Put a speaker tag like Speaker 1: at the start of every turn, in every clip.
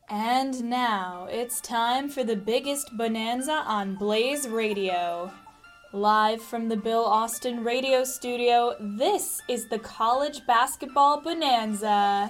Speaker 1: And now it's time for the biggest bonanza on Blaze Radio. Live from the Bill Austin Radio Studio, this is the College Basketball Bonanza.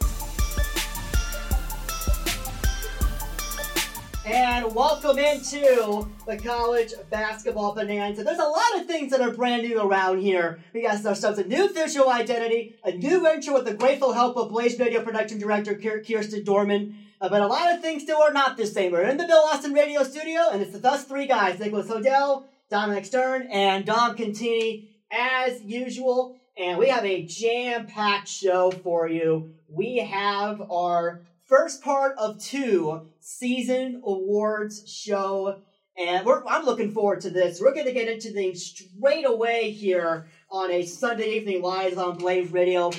Speaker 2: And welcome into the College Basketball Bonanza. There's a lot of things that are brand new around here. We got ourselves a new visual identity, a new intro with the grateful help of Blaze Radio Production Director Kirsten Dorman. But a lot of things still are not the same. We're in the Bill Austin Radio Studio, and it's us three guys, Nicholas Odell, Dominic Stern, and Dom Contini, as usual. And we have a jam-packed show for you. We have our first part of two season awards show, and I'm looking forward to this. We're going to get into things straight away here on a Sunday evening live on Blaze Radio,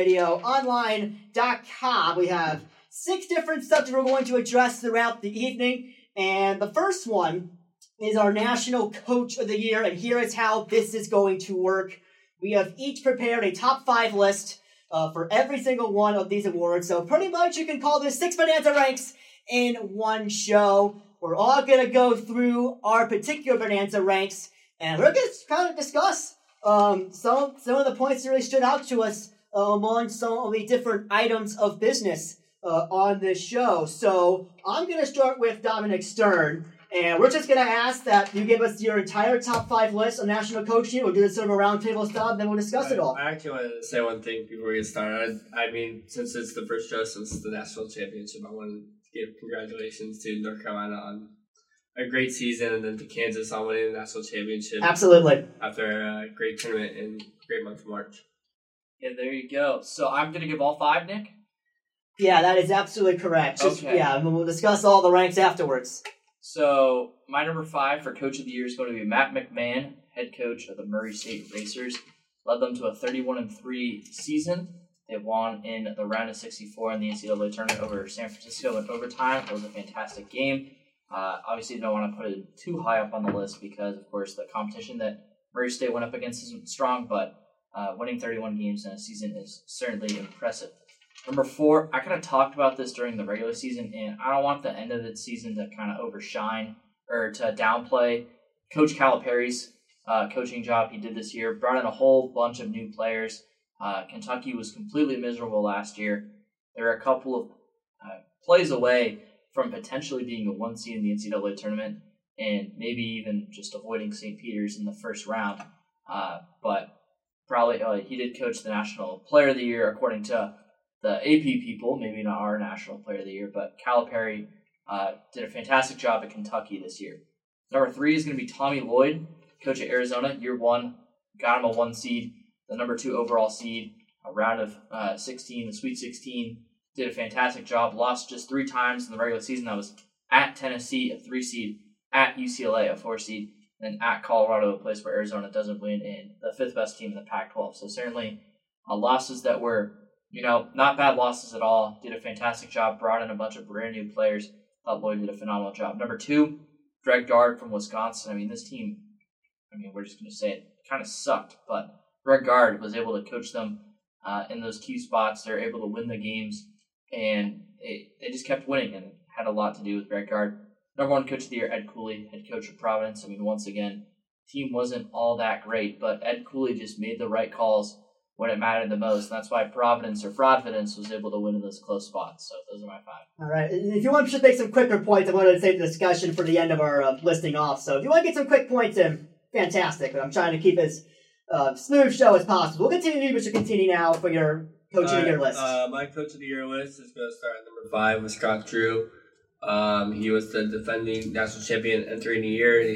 Speaker 2: BlazeRadioOnline.com. We have 6 different subjects we're going to address throughout the evening, and the first one is our National Coach of the Year, and here is how this is going to work. We have each prepared a top 5 list for every single one of these awards. So pretty much you can call this 6 Bonanza ranks in one show. We're all going to go through our particular Bonanza ranks, and we're going to kind of discuss some of the points that really stood out to us among some of the different items of business on this show. So I'm going to start with Dominic Stern, and we're just going to ask that you give us your entire top 5 list of national coaching. We'll do this sort of a roundtable style, then we'll discuss it all.
Speaker 3: I actually wanted to say one thing before we get started. I mean, since it's the first show since the national championship, I wanted to give congratulations to North Carolina on a great season, and then to Kansas on winning the national championship.
Speaker 2: Absolutely.
Speaker 3: After a great tournament and great month of March.
Speaker 4: Yeah, there you go. So I'm going to give all 5, Nick?
Speaker 2: Yeah, that is absolutely correct.
Speaker 4: Okay.
Speaker 2: Yeah, we'll discuss all the ranks afterwards.
Speaker 4: So my number 5 for Coach of the Year is going to be Matt McMahon, head coach of the Murray State Racers. Led them to a 31-3 season. They won in the round of 64 in the NCAA tournament over San Francisco in overtime. It was a fantastic game. Obviously, you don't want to put it too high up on the list because, of course, the competition that Murray State went up against isn't strong, but winning 31 games in a season is certainly impressive. Number 4, I kind of talked about this during the regular season, and I don't want the end of the season to kind of overshine or to downplay Coach Calipari's coaching job he did this year. Brought in a whole bunch of new players. Kentucky was completely miserable last year. They were a couple of plays away from potentially being a 1 seed in the NCAA tournament and maybe even just avoiding St. Peter's in the first round. But probably he did coach the National Player of the Year according to the AP people, maybe not our National Player of the Year, but Calipari did a fantastic job at Kentucky this year. Number 3 is going to be Tommy Lloyd, coach at Arizona. Year 1, got him a 1 seed, the number 2 overall seed, a round of 16, the Sweet 16. Did a fantastic job. Lost just 3 times in the regular season. That was at Tennessee, a 3 seed, at UCLA, a 4 seed, and then at Colorado, a place where Arizona doesn't win, and the 5th best team in the Pac-12. So certainly losses that were not bad losses at all. Did a fantastic job. Brought in a bunch of brand new players. Thought Lloyd did a phenomenal job. Number 2, Greg Gard from Wisconsin. I mean, this team, we're just going to say it kind of sucked, but Greg Gard was able to coach them in those key spots. They're able to win the games, and they just kept winning, and had a lot to do with Greg Gard. Number 1 coach of the year, Ed Cooley, head coach of Providence. Once again, team wasn't all that great, but Ed Cooley just made the right calls when it mattered the most. And that's why Providence was able to win in those close spots. So those are my 5.
Speaker 2: All right. If you want to make some quicker points, I wanted to save the discussion for the end of our listing off. So if you want to get some quick points in, fantastic. But I'm trying to keep as smooth show as possible. We'll continue, Mr. Contini, now for your Coach of the Year list.
Speaker 3: My Coach of the Year list is going to start at number 5 with Scott Drew. He was the defending national champion entering the year.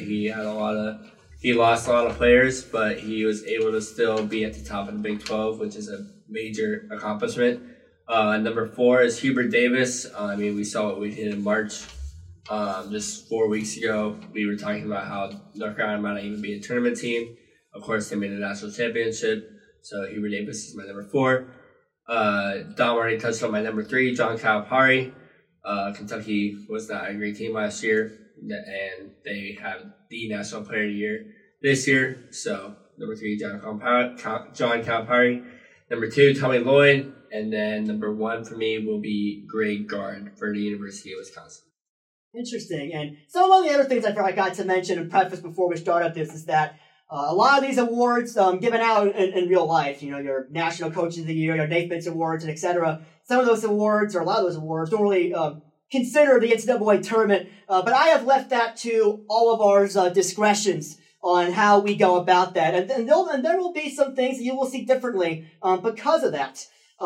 Speaker 3: He lost a lot of players, but he was able to still be at the top of the Big 12, which is a major accomplishment. Number 4 is Hubert Davis. We saw what we did in March. Just 4 weeks ago, we were talking about how North Carolina might not even be a tournament team. Of course, they made a national championship, so Hubert Davis is my number 4. Dom already touched on my number 3, John Calipari. Kentucky was not a great team last year, and they have the National Player of the Year this year. So, number 3, John Calipari. Number 2, Tommy Lloyd. And then number 1 for me will be Greg Gard for the University of Wisconsin.
Speaker 2: Interesting. And some of the other things I forgot to mention and preface before we start up this is that a lot of these awards given out in real life, your National Coach of the Year, your Naismith Awards, and etc. Some of those awards, or a lot of those awards, don't really consider the NCAA tournament, but I have left that to all of our discretions on how we go about that. And there will be some things that you will see differently because of that.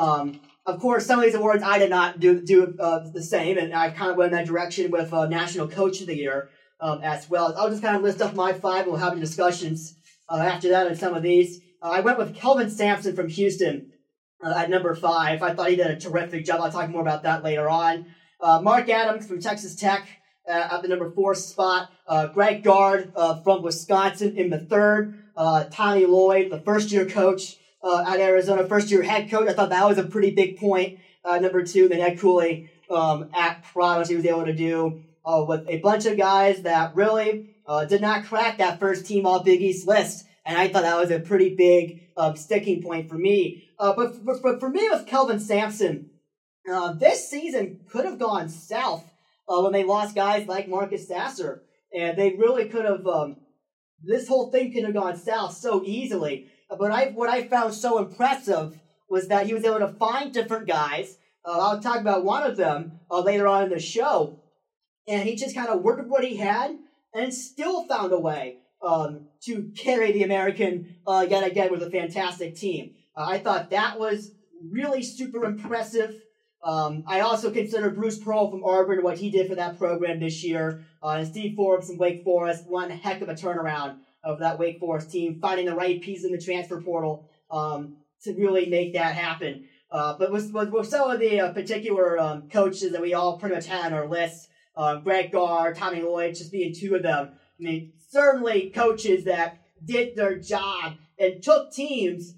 Speaker 2: Of course, some of these awards I did not do the same, and I kind of went in that direction with National Coach of the Year as well. I'll just kind of list off my 5, and we'll have discussions after that on some of these. I went with Kelvin Sampson from Houston at number 5. I thought he did a terrific job. I'll talk more about that later on. Mark Adams from Texas Tech at the number 4 spot. Greg Gard from Wisconsin in the 3rd. Tommy Lloyd, the first-year coach at Arizona, first-year head coach. I thought that was a pretty big point. Number 2, then Ed Cooley at Providence. He was able to do with a bunch of guys that really did not crack that first-team All-Big East list. And I thought that was a pretty big sticking point for me. But for me with Kelvin Sampson, this season could have gone south when they lost guys like Marcus Sasser. And they really could have, this whole thing could have gone south so easily. But what I found so impressive was that he was able to find different guys. I'll talk about one of them later on in the show. And he just kind of worked with what he had and still found a way to carry the American yet again with a fantastic team. I thought that was really super impressive. I also consider Bruce Pearl from Auburn, what he did for that program this year. And Steve Forbes from Wake Forest, one heck of a turnaround of that Wake Forest team, finding the right piece in the transfer portal to really make that happen. But with some of the particular coaches that we all pretty much had on our list, Greg Gard, Tommy Lloyd, just being 2 of them. I mean, certainly coaches that did their job and took teams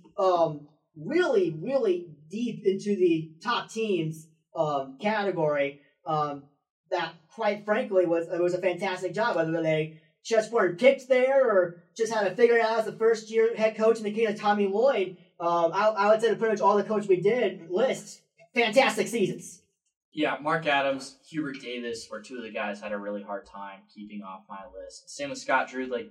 Speaker 2: really, really deep into the top teams category. That, quite frankly, was a fantastic job. Whether they just weren't picked there or just had to figure it out as the first-year head coach in the case of Tommy Lloyd, I would say that pretty much all the coaches we did list fantastic seasons.
Speaker 4: Yeah, Mark Adams, Hubert Davis were 2 of the guys that had a really hard time keeping off my list. Same with Scott Drew, like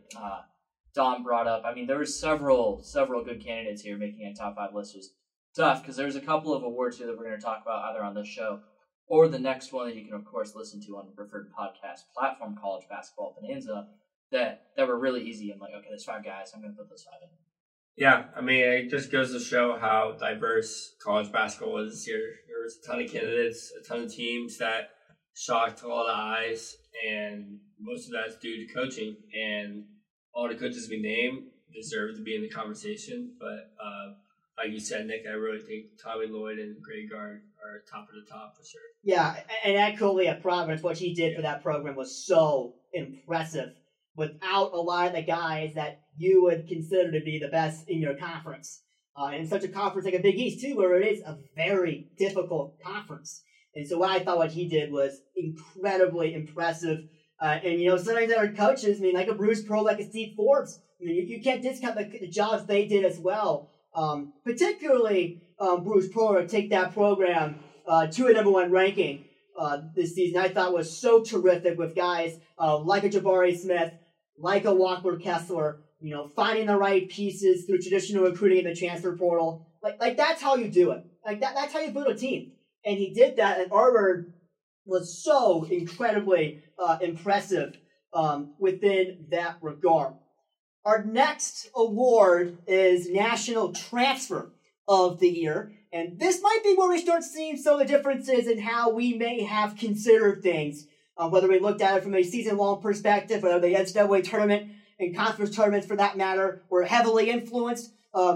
Speaker 4: Don brought up. I mean, there were several good candidates here making a top 5 list. It was tough because there's a couple of awards here that we're going to talk about either on this show or the next one that you can, of course, listen to on your preferred podcast platform, College Basketball Bonanza, that were really easy. I'm like, okay, there's 5 guys. I'm going to put those 5 in.
Speaker 3: Yeah, I mean, it just goes to show how diverse college basketball is this year. There was a ton of candidates, a ton of teams that shocked all the eyes, and most of that's due to coaching. And all the coaches we named deserve to be in the conversation. But like you said, Nick, I really think Tommy Lloyd and Greg Gard are top of the top for sure.
Speaker 2: Yeah, and Ed Cooley at Providence, what he did for that program was so impressive. Without a lot of the guys that you would consider to be the best in your conference. And in such a conference like a Big East, too, where it is a very difficult conference. And so what he did was incredibly impressive. And sometimes there are coaches, I mean, like a Bruce Pearl, like a Steve Forbes. I mean, you can't discount the jobs they did as well. Particularly Bruce Pearl to take that program to a number 1 ranking this season, I thought was so terrific with guys like a Jabari Smith, like a Walker Kessler, finding the right pieces through traditional recruiting in the transfer portal. Like that's how you do it. Like that's how you build a team. And he did that, and Auburn was so incredibly impressive within that regard. Our next award is National Transfer of the Year. And this might be where we start seeing some of the differences in how we may have considered things. Whether we looked at it from a season-long perspective, whether the NCAA tournament and conference tournaments, for that matter, were heavily influenced.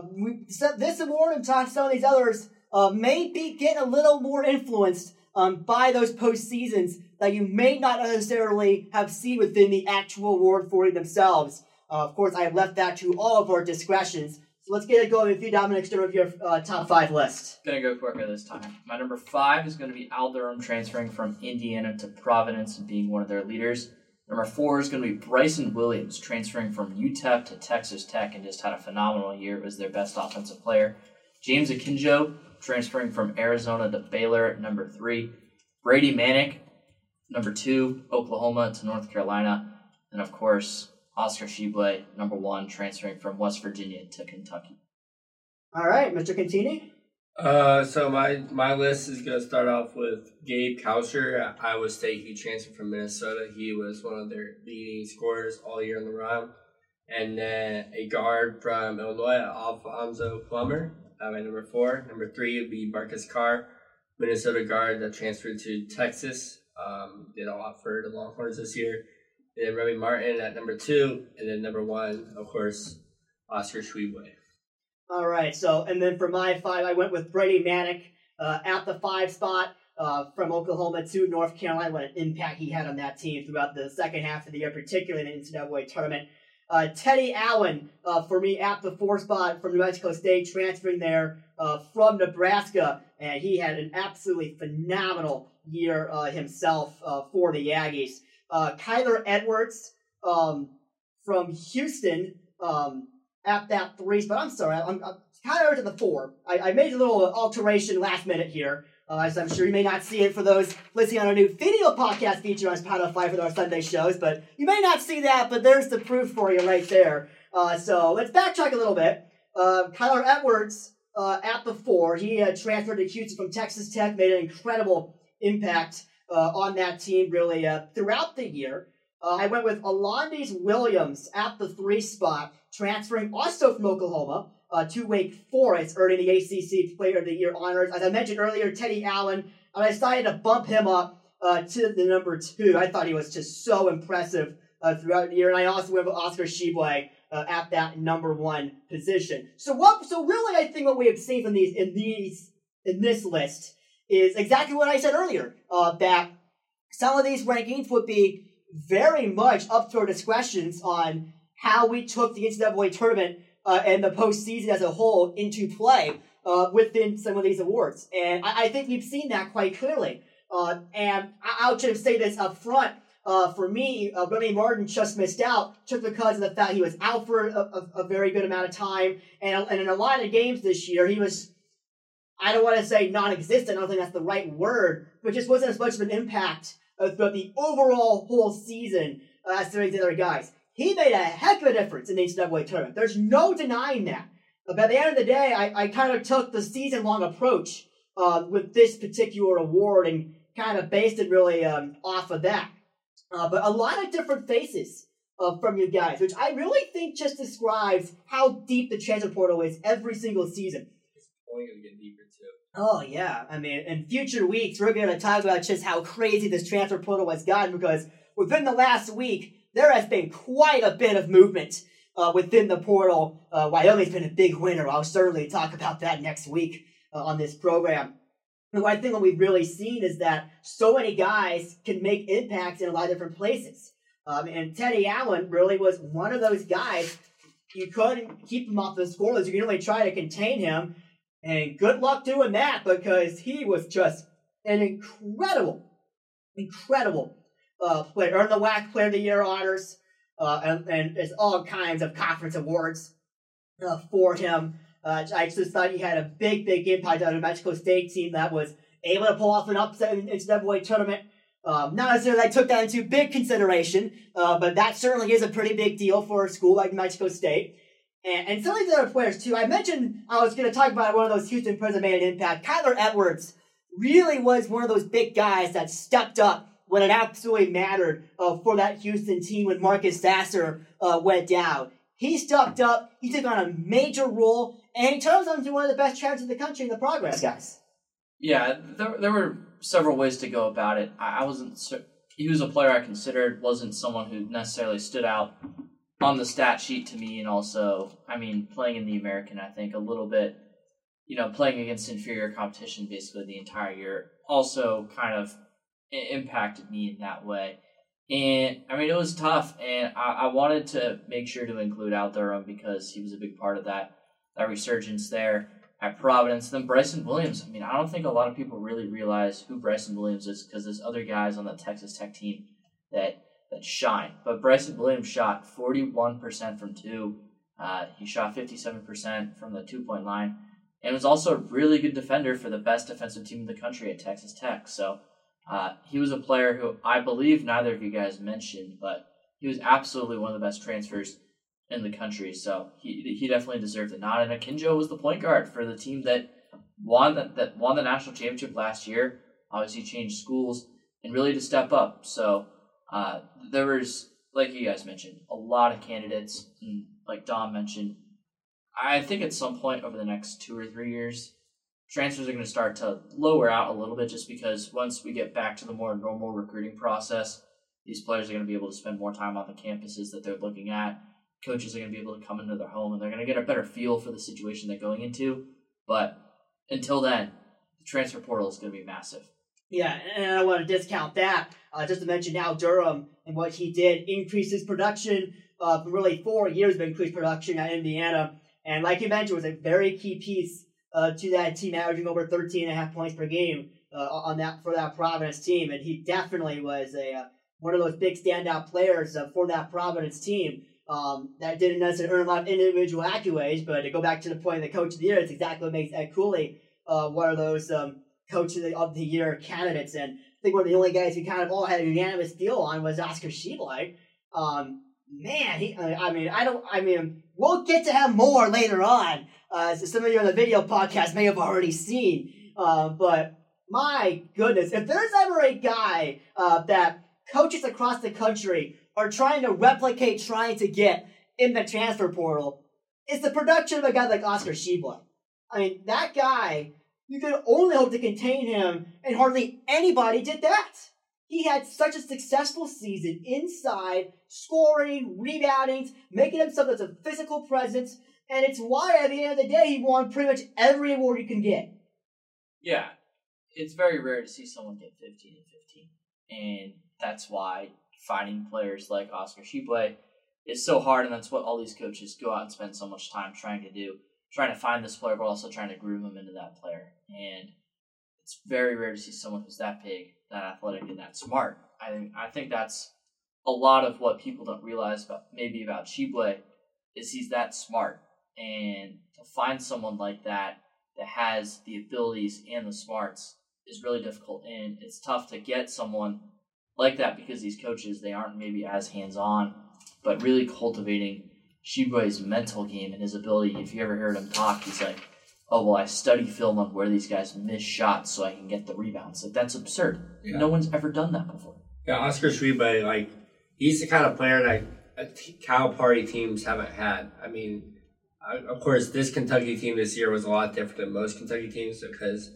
Speaker 2: This award and some of these others may be getting a little more influenced by those postseasons that you may not necessarily have seen within the actual award for themselves. Of course, I have left that to all of our discretions. So let's get it going with you, Dominic, start with your top 5 list.
Speaker 4: Gonna go quicker this time. My number 5 is going to be Al Durham transferring from Indiana to Providence and being one of their leaders. Number 4 is going to be Bryson Williams transferring from UTEP to Texas Tech and just had a phenomenal year. It was their best offensive player. James Akinjo transferring from Arizona to Baylor at number 3. Brady Manick, number 2, Oklahoma to North Carolina. And, of course, Oscar Tshiebwe, number 1, transferring from West Virginia to Kentucky.
Speaker 2: All right, Mr. Contini?
Speaker 3: So my list is going to start off with Gabe Kalsher at Iowa State. He transferred from Minnesota. He was one of their leading scorers all year in the round. And then a guard from Illinois, Alfonso Plummer, at number 4. Number 3 would be Marcus Carr, Minnesota guard that transferred to Texas. Did a lot for the Longhorns this year. And then Remy Martin at number 2. And then number 1, of course, Oscar Tshiebwe.
Speaker 2: All right, so, and then for my 5, I went with Brady Manick at the 5 spot from Oklahoma to North Carolina. What an impact he had on that team throughout the second half of the year, particularly in the NCAA tournament. Teddy Allen for me at the 4 spot from New Mexico State, transferring there from Nebraska, and he had an absolutely phenomenal year himself for the Aggies. Kyler Edwards from Houston at that 3 spot. I'm sorry, I'm Kyler at the 4. I made a little alteration last minute here. As I'm sure you may not see it for those listening on our new video podcast feature on Spotify for our Sunday shows, but you may not see that, but there's the proof for you right there. So let's backtrack a little bit. Kyler Edwards at the 4. He transferred to Houston from Texas Tech, made an incredible impact on that team really throughout the year. I went with Alondes Williams at the 3 spot, transferring also from Oklahoma to Wake Forest, earning the ACC Player of the Year honors. As I mentioned earlier, Teddy Allen, I decided to bump him up to the number 2. I thought he was just so impressive throughout the year. And I also went with Oscar Tshiebwe at that number 1 position. So really, I think what we have seen from in this list is exactly what I said earlier, that some of these rankings would be very much up to our discretions on how we took the NCAA tournament and the postseason as a whole into play within some of these awards. And I think we've seen that quite clearly. And I'll just say this up front. For me, Remy Martin just missed out just because of the fact he was out for a very good amount of time. And in a lot of games this year, he was, I don't want to say non-existent, I don't think that's the right word, but just wasn't as much of an impact throughout the overall whole season as some of these other guys. He made a heck of a difference in the NCAA tournament. There's no denying that. But at the end of the day, I kind of took the season-long approach with this particular award and kind of based it really off of that. But a lot of different faces from you guys, which I really think just describes how deep the transfer portal is every single season.
Speaker 3: It's only going to get deeper, too.
Speaker 2: Oh, yeah. I mean, in future weeks, we're going to talk about just how crazy this transfer portal has gotten because within the last week, there has been quite a bit of movement within the portal. Wyoming's been a big winner. I'll certainly talk about that next week on this program. And I think what we've really seen is that so many guys can make impacts in a lot of different places. And Teddy Allen really was one of those guys. You couldn't keep him off the scorelist. You can only try to contain him. And good luck doing that because he was just an incredible player. Earned the WAC Player of the Year honors. And there's all kinds of conference awards for him. I just thought he had a big impact on a New Mexico State team that was able to pull off an upset in the NCAA tournament. Not necessarily I took that into big consideration, but that certainly is a pretty big deal for a school like New Mexico State. And some of these other players, too. I mentioned I was going to talk about one of those Houston Prism made an impact. Kyler Edwards really was one of those big guys that stepped up when it absolutely mattered for that Houston team when Marcus Sasser went down. He stepped up, he took on a major role, and he turned himself into one of the best champs in the country in the progress, guys.
Speaker 4: Yeah, there were several ways to go about it. I wasn't. He was a player I considered, wasn't someone who necessarily stood out on the stat sheet to me, and also, I mean, playing in the American, I think a little bit, playing against inferior competition basically the entire year, also kind of impacted me in that way. And, I mean, it was tough, and I wanted to make sure to include Al Durham because he was a big part of that resurgence there at Providence. Then Bryson Williams, I mean, I don't think a lot of people really realize who Bryson Williams is because there's other guys on the Texas Tech team that shine. But Bryson Williams shot 41% from 2. He shot 57% from the 2-point line. and was also a really good defender for the best defensive team in the country at Texas Tech. So he was a player who I believe neither of you guys mentioned, but he was absolutely one of the best transfers in the country. So he definitely deserved the nod. And Akinjo was the point guard for the team that won the national championship last year. Obviously changed schools and really to step up. So there was, like you guys mentioned, a lot of candidates. And like Dom mentioned, I think at some point over the next 2 or 3 years, transfers are going to start to lower out a little bit just because once we get back to the more normal recruiting process, these players are going to be able to spend more time on the campuses that they're looking at. Coaches are going to be able to come into their home and they're going to get a better feel for the situation they're going into. But until then, the transfer portal is going to be massive.
Speaker 2: Yeah, and I don't want to discount that. Just to mention Al Durham and what he did, increased his production for really 4 years of increased production at Indiana. And like you mentioned, was a very key piece to that team, averaging over 13.5 points per game for that Providence team. And he definitely was one of those big standout players for that Providence team. That didn't necessarily earn a lot of individual accolades, but to go back to the point of the Coach of the Year, it's exactly what makes Ed Cooley one of those Coach of the Year candidates. And I think one of the only guys who kind of all had a unanimous deal on was Oscar Tshiebwe. We'll get to have more later on. So some of you on the video podcast may have already seen. But my goodness, if there's ever a guy that coaches across the country are trying to get in the transfer portal, it's the production of a guy like Oscar Tshiebwe. I mean, that guy, you could only hope to contain him, and hardly anybody did that. He had such a successful season inside, scoring, rebounding, making himself as a physical presence, and it's why at the end of the day he won pretty much every award you can get.
Speaker 4: Yeah, it's very rare to see someone get 15 and 15, and that's why finding players like Oscar Tshiebwe is so hard, and that's what all these coaches go out and spend so much time trying to do, trying to find this player, but also trying to groom him into that player. And it's very rare to see someone who's that big, that athletic, and that smart. I think that's a lot of what people don't realize about Tshiebwe is he's that smart. And to find someone like that has the abilities and the smarts is really difficult. And it's tough to get someone like that because these coaches, they aren't maybe as hands-on, but really cultivating Tshiebwe's mental game and his ability. If you ever heard him talk, he's like, oh, well, I study film on where these guys miss shots so I can get the rebounds. Like, that's absurd. Yeah. No one's ever done that before.
Speaker 3: Yeah, Oscar Tshiebwe, he's the kind of player that Cal Party teams haven't had. I mean, of course, this Kentucky team this year was a lot different than most Kentucky teams because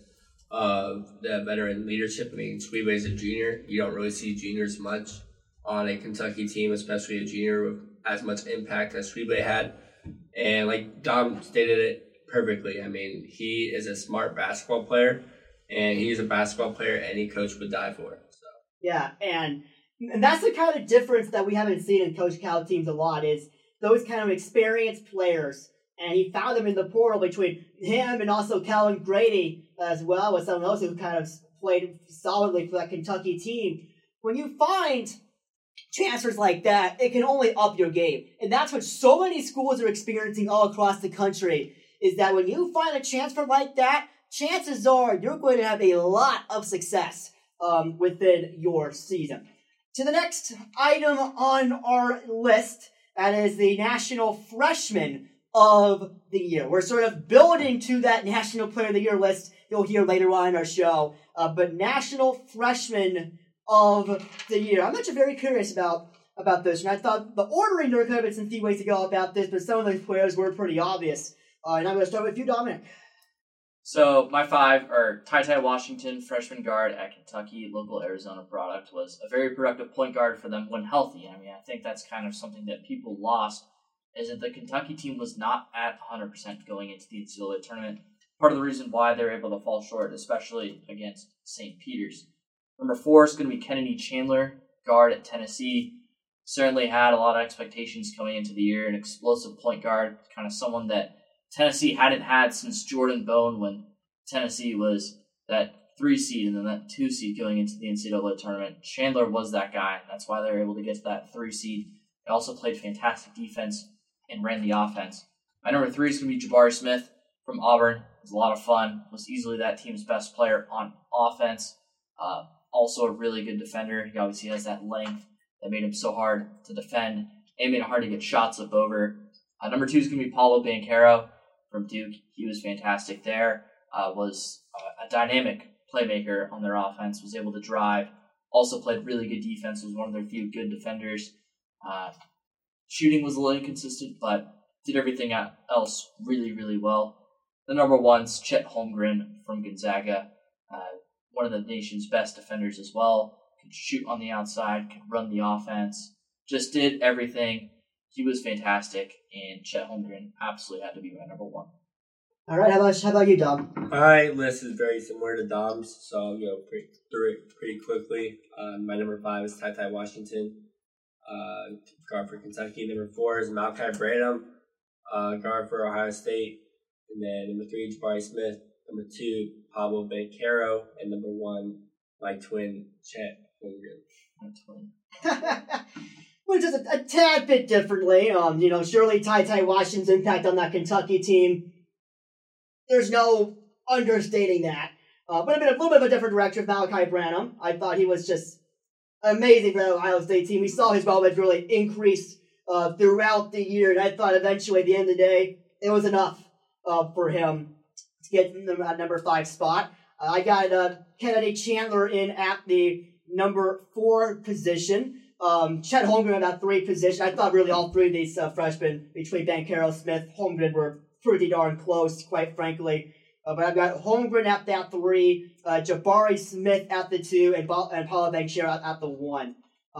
Speaker 3: of the veteran leadership. I mean, Tshiebwe is a junior. You don't really see juniors much on a Kentucky team, especially a junior with as much impact as Tshiebwe had. And like Dom stated it perfectly. I mean, he is a smart basketball player, and he's a basketball player any coach would die for. So
Speaker 2: yeah, and that's the kind of difference that we haven't seen in Coach Cal teams a lot is those kind of experienced players. And he found them in the portal between him and also Kellen Grady as well, with someone else who kind of played solidly for that Kentucky team. When you find transfers like that, it can only up your game. And that's what so many schools are experiencing all across the country, is that when you find a transfer like that, chances are you're going to have a lot of success within your season. To the next item on our list, that is the National Freshman of the Year. We're sort of building to that National Player of the Year list you'll hear later on in our show. But National Freshman of the Year. I'm actually very curious about this, and I thought the ordering there could have been some few ways to go about this, but some of those players were pretty obvious. And I'm going to start with you, Dominic.
Speaker 4: So my 5 are Ty Washington, freshman guard at Kentucky, local Arizona product, was a very productive point guard for them when healthy. I mean, I think that's kind of something that people lost, is that the Kentucky team was not at 100% going into the NCAA tournament. Part of the reason why they were able to fall short, especially against St. Peter's. Number 4 is going to be Kennedy Chandler, guard at Tennessee. Certainly had a lot of expectations coming into the year, an explosive point guard, kind of someone that Tennessee hadn't had since Jordan Bone, when Tennessee was that 3 seed and then that 2 seed going into the NCAA tournament. Chandler was that guy. That's why they were able to get to that 3 seed. They also played fantastic defense and ran the offense. My number 3 is going to be Jabari Smith, from Auburn. It was a lot of fun. Was easily that team's best player on offense. Also a really good defender. He obviously has that length that made him so hard to defend and made it hard to get shots up over. Number 2 is going to be Paolo Banchero from Duke. He was fantastic there. Was a dynamic playmaker on their offense. Was able to drive. Also played really good defense. Was one of their few good defenders. Shooting was a little inconsistent, but did everything else really, really well. The number 1's Chet Holmgren from Gonzaga. One of the nation's best defenders as well. Could shoot on the outside, could run the offense. Just did everything. He was fantastic, and Chet Holmgren absolutely had to be my number 1.
Speaker 2: All right, how about you, Dom?
Speaker 3: My list is very similar to Dom's, so I'll go through it pretty quickly. My number 5 is Ty Washington, guard for Kentucky. Number 4 is Malachi Branham, guard for Ohio State. And then number 3, Jabari Smith. Number 2, Pablo Banchero. And number 1, my twin, Chet Holmgren.
Speaker 4: My twin.
Speaker 2: Which is a tad bit differently. Surely Ty Washington's impact on that Kentucky team, there's no understating that. But a little bit of a different direction with Malachi Branham. I thought he was just amazing for the Ohio State team. We saw his relevance really increase throughout the year, and I thought eventually at the end of the day, it was enough for him to get the number 5 spot. I got Kennedy Chandler in at the number 4 position. Chet Holmgren at that 3 position. I thought really all 3 of these freshmen between Banchero, Smith, Holmgren were pretty darn close, quite frankly. But I've got Holmgren at that 3, Jabari Smith at the 2, and Paolo Banchero at the 1.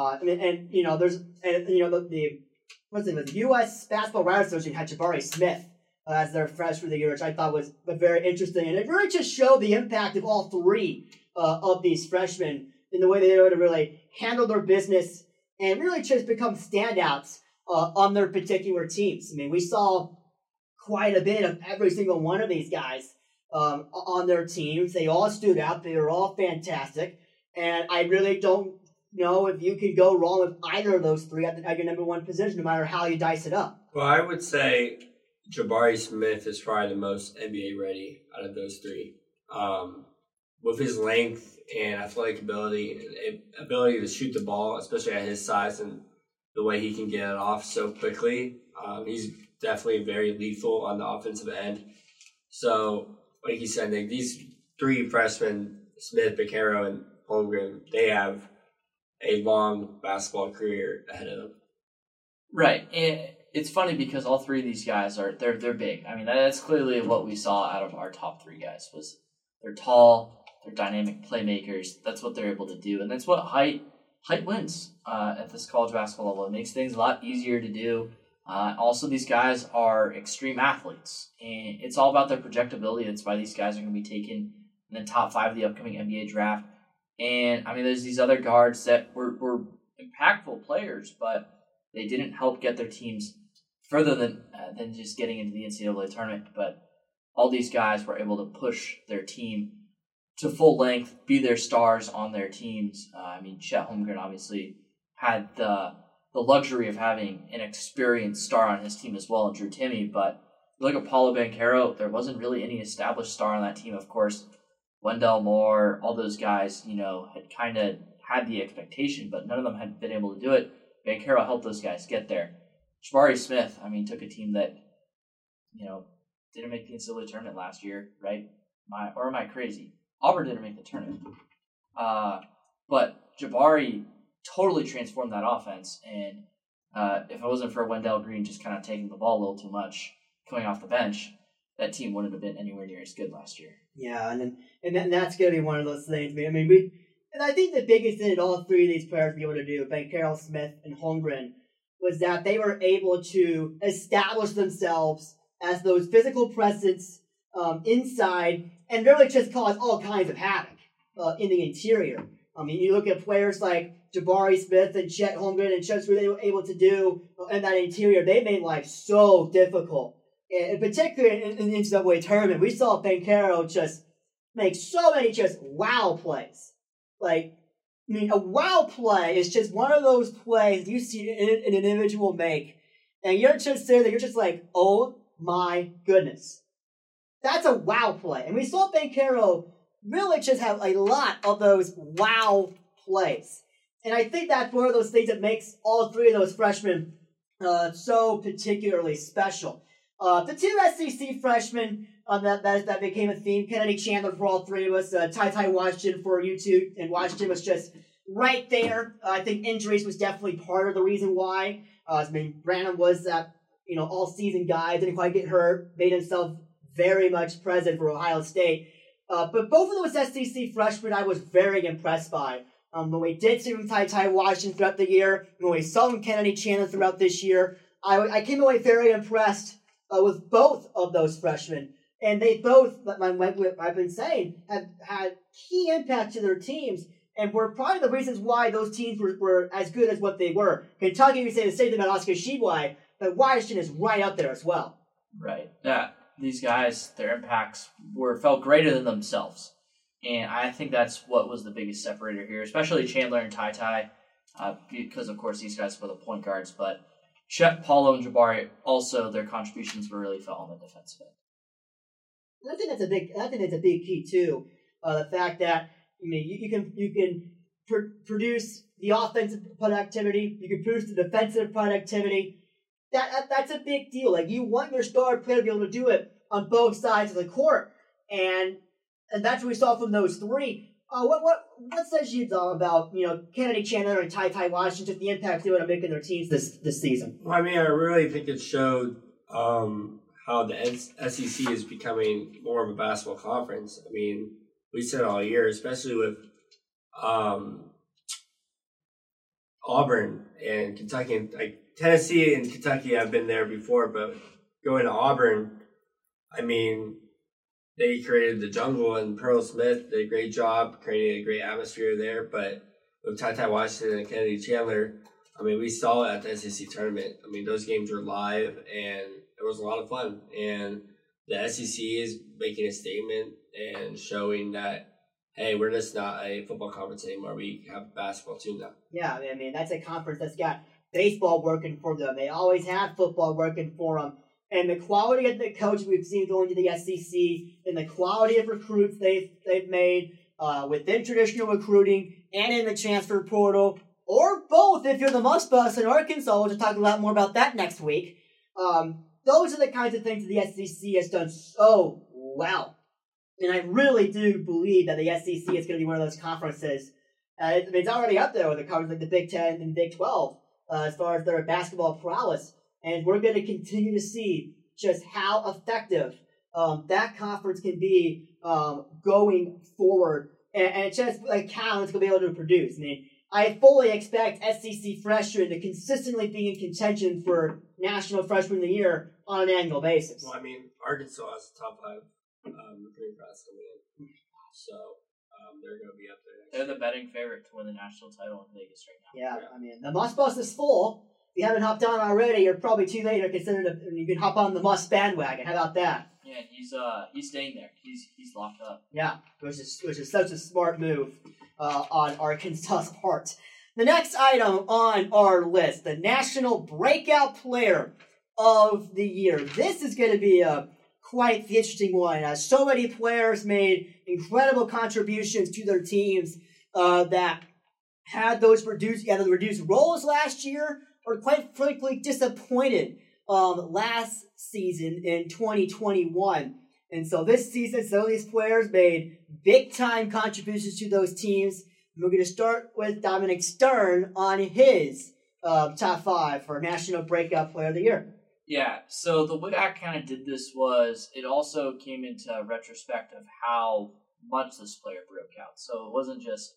Speaker 2: The U.S. Basketball Writers Association had Jabari Smith as their freshman of the year, which I thought was very interesting. And it really just showed the impact of all 3 of these freshmen in the way they were able to really handle their business and really just become standouts on their particular teams. I mean, we saw quite a bit of every single one of these guys on their teams. They all stood out. They were all fantastic. And I really don't know if you can go wrong with either of those 3 at your number 1 position, no matter how you dice it up.
Speaker 3: Well, I would say Jabari Smith is probably the most NBA ready out of those 3. With his length and athletic ability to shoot the ball, especially at his size and the way he can get it off so quickly, he's definitely very lethal on the offensive end. So, like you said, Nick, these 3 freshmen, Smith, Banchero, and Holmgren, they have a long basketball career ahead of them.
Speaker 4: Right. It's funny because all 3 of these guys they're big. I mean, that's clearly what we saw out of our top 3 guys was they're tall, they're dynamic playmakers. That's what they're able to do, and that's what height wins at this college basketball level. It makes things a lot easier to do. Also, these guys are extreme athletes, and it's all about their projectability. That's why these guys are going to be taken in the top 5 of the upcoming NBA draft. And, I mean, there's these other guards that were impactful players, but they didn't help get their teams further than just getting into the NCAA tournament. But all these guys were able to push their team to full length, be their stars on their teams. Chet Holmgren obviously had the luxury of having an experienced star on his team as well, and Drew Timme. But you look at Paolo Banchero, there wasn't really any established star on that team. Of course, Wendell Moore, all those guys, had kind of had the expectation, but none of them had been able to do it. Banchero helped those guys get there. Jabari Smith, took a team that, didn't make the NCAA tournament last year, right? Am I crazy? Auburn didn't make the tournament. But Jabari totally transformed that offense, and if it wasn't for Wendell Green just kind of taking the ball a little too much, coming off the bench, that team wouldn't have been anywhere near as good last year.
Speaker 2: Yeah, and that's going to be one of those things. And I think the biggest thing that all 3 of these players were able to do, Banchero, Smith, and Holmgren, was that they were able to establish themselves as those physical presence inside and really just cause all kinds of havoc in the interior. You look at players like Jabari Smith and Chet Holmgren and just what they were able to do in that interior. They made life so difficult. And particularly in the NCAA tournament, we saw Banchero just make so many just wow plays. A wow play is just one of those plays you see an individual make, and you're just sitting there, you're just like, oh my goodness. that's a wow play. And we saw Banchero really just have a lot of those wow plays. And I think that's one of those things that makes all three of those freshmen so particularly special. The two SEC freshmen that became a theme, Kennedy Chandler for all three of us, Ty Washington for you two, and Washington was just right there. I think injuries was definitely part of the reason why. Branham was that all-season guy, didn't quite get hurt, made himself very much present for Ohio State. But both of those SEC freshmen I was very impressed by. When we did see from Ty Washington throughout the year, when we saw from Kennedy Chandler throughout this year, I came away very impressed with both of those freshmen. And they both, I've been saying, have had key impact to their teams and were probably the reasons why those teams were as good as what they were. Kentucky, we say the same thing about Oscar Tshiebwe, but Washington is right up there as well.
Speaker 4: Right. Yeah. These guys, their impacts felt greater than themselves. And I think that's what was the biggest separator here, especially Chandler and Ty, because, of course, these guys were the point guards. But Shep, Paulo, and Jabari, also, their contributions were really felt on the defensive end.
Speaker 2: I think that's a big key, too. The fact that you can produce the offensive productivity, you can produce the defensive productivity. That's a big deal. Like, you want your star player to be able to do it on both sides of the court. And that's what we saw from those three. What says you about Kennedy Chandler and Ty Washington, just the impact they would make in their teams this season?
Speaker 3: Well, I really think it showed how the SEC is becoming more of a basketball conference. We said all year, especially with Auburn and Kentucky, and Tennessee and Kentucky. I've been there before, but going to Auburn, they created the jungle, and Pearl Smith did a great job creating a great atmosphere there. But with Ty Washington and Kennedy Chandler, we saw it at the SEC tournament. Those games were live, and it was a lot of fun. And the SEC is making a statement and showing that, hey, we're just not a football conference anymore. We have basketball too now.
Speaker 2: Yeah, that's a conference that's got baseball working for them. They always have football working for them. And the quality of the coaches we've seen going to the SEC and the quality of recruits they've made within traditional recruiting and in the transfer portal, or both if you're the Muss Bus in Arkansas. We'll just talk a lot more about that next week. Those are the kinds of things that the SEC has done so well. And I really do believe that the SEC is going to be one of those conferences. It's already up there with the conferences like the Big Ten and the Big 12 as far as their basketball prowess. And we're going to continue to see just how effective that conference can be going forward. And just like how it's going to be able to produce. I fully expect SEC freshmen to consistently be in contention for National Freshman of the Year on an annual basis.
Speaker 3: Well, Arkansas has the top 5 recruiting class coming in. So they're going to be up there.
Speaker 4: They're the betting favorite to win the national title in Vegas right now.
Speaker 2: Yeah, the Muss Bus is full. If you haven't hopped on already, you're probably too late to consider you can hop on the Muss bandwagon. How about that?
Speaker 4: Yeah, he's staying there. He's locked up.
Speaker 2: Yeah, which is such a smart move on Arkansas's part. The next item on our list, the National Breakout Player of the Year. This is going to be quite the interesting one. So many players made incredible contributions to their teams that had those reduced roles last year, or quite frankly disappointed last season in 2021. And so this season, some of these players made big-time contributions to those teams. We're going to start with Dominic Stern on his top 5 for National Breakout Player of the Year.
Speaker 4: Yeah, so the way I kind of did this was it also came into retrospect of how much this player broke out. So it wasn't just,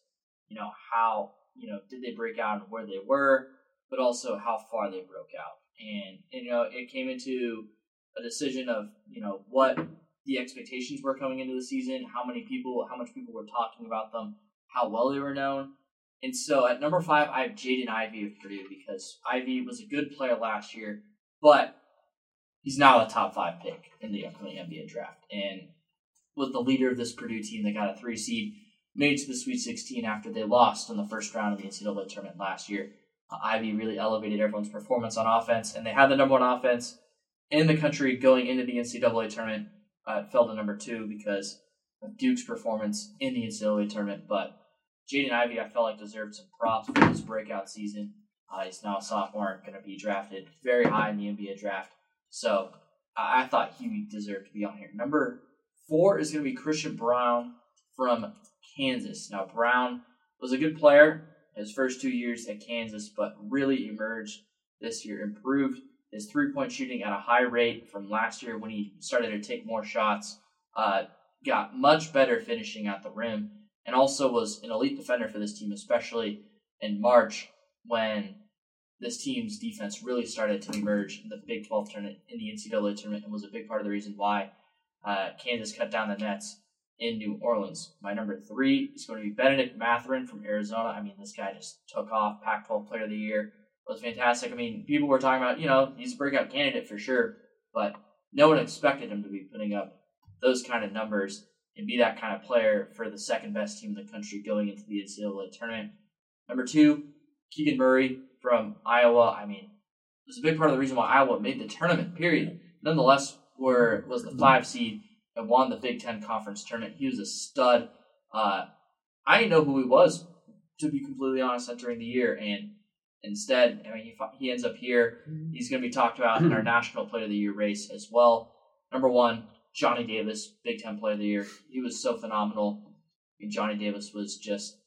Speaker 4: how, did they break out and where they were, but also how far they broke out. And it came into a decision of, what the expectations were coming into the season, how much people were talking about them, how well they were known. And so at number 5, I have Jaden Ivey of Purdue, because Ivey was a good player last year, but he's now a top 5 pick in the upcoming NBA draft. And was the leader of this Purdue team that got a 3 seed, made it to the Sweet 16 after they lost in the first round of the NCAA tournament last year. Ivey really elevated everyone's performance on offense, and they had the number 1 offense in the country going into the NCAA tournament. It fell to number 2 because of Duke's performance in the NCAA tournament. But Jaden Ivey, I felt like deserved some props for his breakout season. He's now a sophomore, going to be drafted very high in the NBA draft. So I thought he deserved to be on here. Number 4 is going to be Christian Brown from Kansas. Now, Brown was a good player his first 2 years at Kansas, but really emerged this year, improved his three-point shooting at a high rate from last year when he started to take more shots, got much better finishing at the rim, and also was an elite defender for this team, especially in March when this team's defense really started to emerge in the Big 12 tournament, in the NCAA tournament, and was a big part of the reason why Kansas cut down the nets in New Orleans. My number 3 is going to be Benedict Mathurin from Arizona. I mean, this guy just took off. Pac-12 Player of the Year. Was fantastic. I mean, people were talking about, he's a breakout candidate for sure, but no one expected him to be putting up those kind of numbers and be that kind of player for the second best team in the country going into the NCAA tournament. Number 2, Keegan Murray from Iowa. I mean, it was a big part of the reason why Iowa made the tournament, period. Nonetheless, was the 5 seed and won the Big Ten Conference tournament. He was a stud. I didn't know who he was, to be completely honest, entering the year, and instead, I mean, he ends up here. He's going to be talked about in our National Player of the Year race as well. Number 1, Johnny Davis, Big Ten Player of the Year. He was so phenomenal. I mean, Johnny Davis was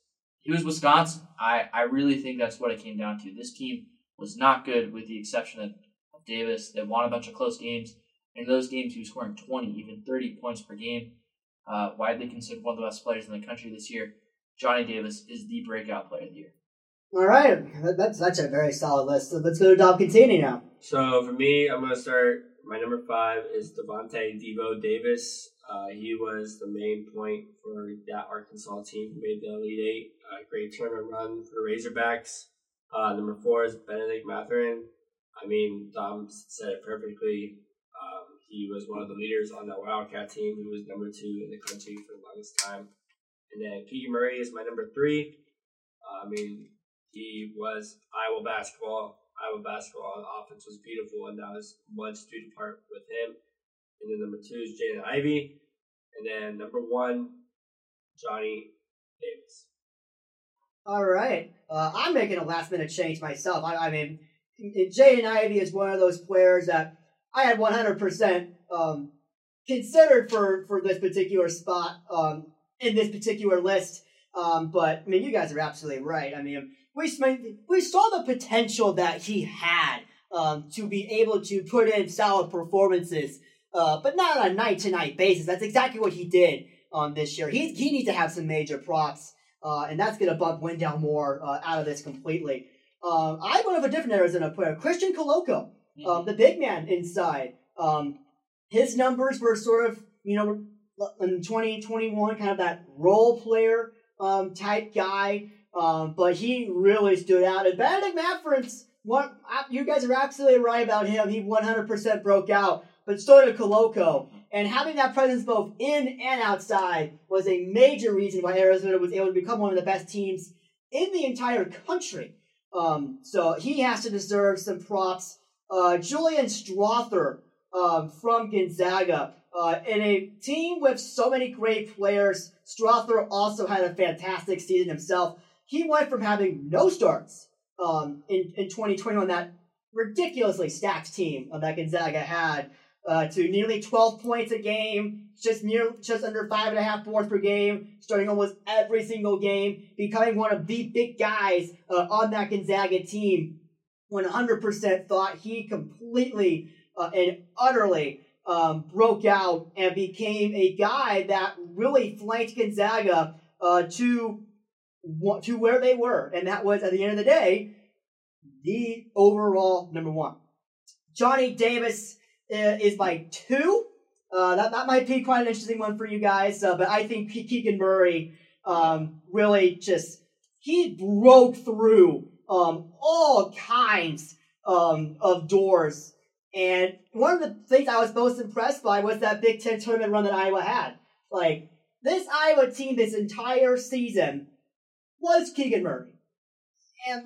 Speaker 4: he was Wisconsin. I really think that's what it came down to. This team was not good with the exception of Davis. They won a bunch of close games. In those games, he was scoring 20, even 30 points per game. Widely considered one of the best players in the country this year. Johnny Davis is the breakout player of the year.
Speaker 2: All right, that's a very solid list. So let's go to Dom Contini now.
Speaker 3: So for me, I'm going to start. My number 5 is Devontae Devo Davis. He was the main point for that Arkansas team who made the Elite 8. Great tournament run for the Razorbacks. Number 4 is Benedict Mathurin. I mean, Dom said it perfectly. He was one of the leaders on that Wildcat team. He was number 2 in the country for the longest time. And then Keegan Murray is my number 3. I mean, he was Iowa basketball. Iowa basketball offense was beautiful, and that was much due to part with him. And then number 2 is Jaden Ivey. And then number 1, Johnny Davis.
Speaker 2: All right. I'm making a last-minute change myself. I mean, Jaden Ivey is one of those players that I had 100% considered for this particular spot in this particular list. But, I mean, you guys are absolutely right. I mean, we saw the potential that he had to be able to put in solid performances, but not on a night-to-night basis. That's exactly what he did this year. He needs to have some major props, and that's going to bump Wendell Moore out of this completely. I went with a different Arizona player, Christian Koloko, the big man inside. His numbers were sort of, in 2021, kind of that role player type guy. But he really stood out. And Benedict Mathurin's you guys are absolutely right about him. He 100% broke out, but so did Koloko. And having that presence both in and outside was a major reason why Arizona was able to become one of the best teams in the entire country. So he has to deserve some props. Julian Strawther from Gonzaga. In a team with so many great players, Strawther also had a fantastic season himself. He went from having no starts in 2020 on that ridiculously stacked team that Gonzaga had to nearly 12 points a game, just under 5.5 boards per game, starting almost every single game, becoming one of the big guys on that Gonzaga team. 100% thought he completely and utterly broke out and became a guy that really flanked Gonzaga to where they were. And that was, at the end of the day, the overall number 1. Johnny Davis is my 2. That might be quite an interesting one for you guys, but I think Keegan Murray really he broke through all kinds of doors. And one of the things I was most impressed by was that Big Ten tournament run that Iowa had. Like, this Iowa team this entire season was Keegan Murray. And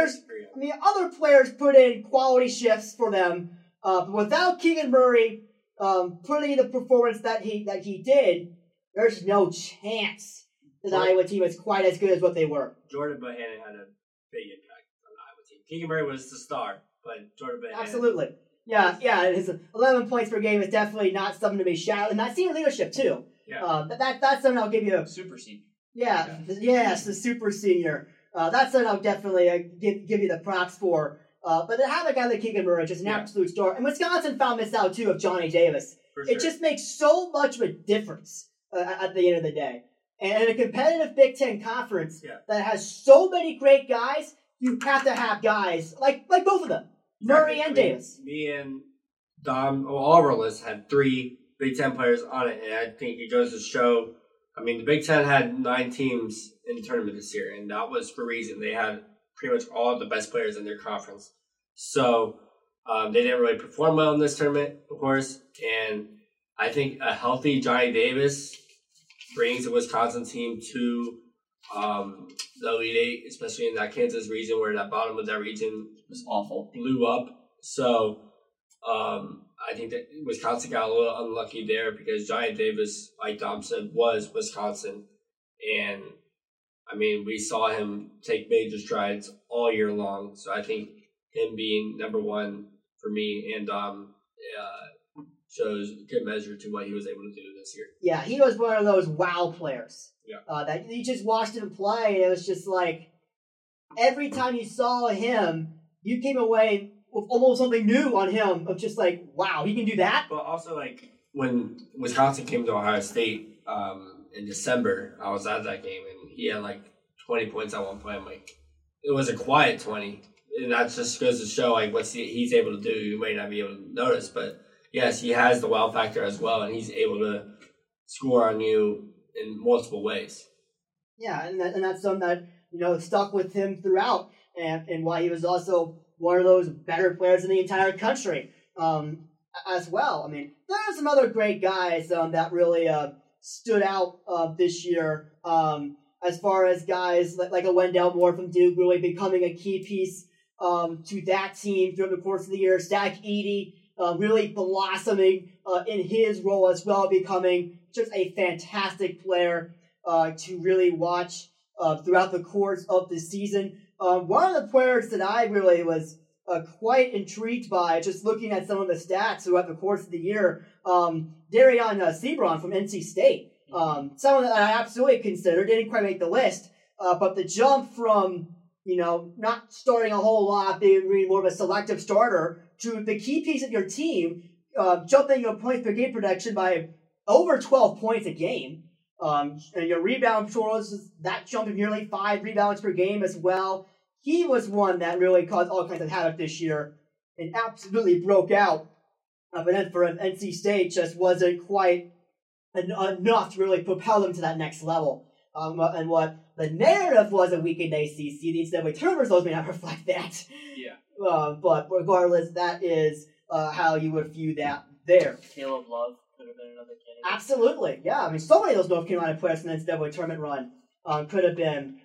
Speaker 2: other players put in quality shifts for them, but without Keegan Murray, putting in the performance that he did, there's no chance that the Iowa team is quite as good as what they were.
Speaker 3: Jordan Bohannon had a big impact on the Iowa team. Keegan Murray was the star, but Jordan Bohannon.
Speaker 2: Absolutely. Yeah, his 11 points per game is definitely not something to be shouted. And that senior leadership, too.
Speaker 3: Yeah.
Speaker 2: That's something I'll give you.
Speaker 4: Super senior.
Speaker 2: Yeah, yes, the super senior. That's something I'll definitely give you the props for. But to have a guy like Keegan Murray, just an absolute star. And Wisconsin found this out, too, of Johnny Davis.
Speaker 3: For sure.
Speaker 2: It just makes so much of a difference at the end of the day. And in a competitive Big Ten conference that has so many great guys, you have to have guys like both of them, Murray and Davis.
Speaker 3: Me and Dom, all of our lists had 3 Big Ten players on it, and I think it goes to show. I mean, the Big Ten had 9 teams in the tournament this year, and that was for a reason. They had pretty much all of the best players in their conference. So they didn't really perform well in this tournament, of course, and I think a healthy Johnny Davis brings the Wisconsin team to the Elite Eight, especially in that Kansas region where that bottom of that region
Speaker 4: was awful,
Speaker 3: blew up. So I think that Wisconsin got a little unlucky there because Johnny Davis, like Dom said, was Wisconsin. And, I mean, we saw him take major strides all year long. So I think him being number 1 for me and Dom shows good measure to what he was able to do this year.
Speaker 2: Yeah, he was one of those wow players.
Speaker 3: Yeah.
Speaker 2: That you just watched him play, and it was just like every time you saw him, you came away with almost something new on him of just like, wow, he can do that.
Speaker 3: But also, like, when Wisconsin came to Ohio State in December, I was at that game, and he had like 20 points at one point. I'm like, it was a quiet 20. And that just goes to show like what he's able to do. You might not be able to notice, but yes, he has the wow factor as well, and he's able to score on you in multiple ways.
Speaker 2: Yeah, and that's something that stuck with him throughout, and why he was also one of those better players in the entire country as well. I mean, there are some other great guys that really stood out this year as far as guys like a Wendell Moore from Duke really becoming a key piece to that team throughout the course of the year. Zach Edey really blossoming in his role as well, becoming just a fantastic player to really watch throughout the course of the season. One of the players that I really was quite intrigued by, just looking at some of the stats throughout the course of the year, Darion Sebron from NC State. Someone that I absolutely considered, didn't quite make the list, but the jump from not starting a whole lot, being more of a selective starter, to the key piece of your team, jumping your points per game production by over 12 points a game. And your rebound totals, that jump of nearly 5 rebounds per game as well. He was one that really caused all kinds of havoc this year and absolutely broke out. But then for NC State, just wasn't quite enough to really propel them to that next level. And what the narrative was a week in ACC, the NCAA tournament results may not reflect that.
Speaker 3: Yeah.
Speaker 2: But regardless, that is how you would view that there.
Speaker 4: Caleb Love could have been another candidate.
Speaker 2: Absolutely, yeah. I mean, so many of those North Carolina players in the NCAA tournament run could have been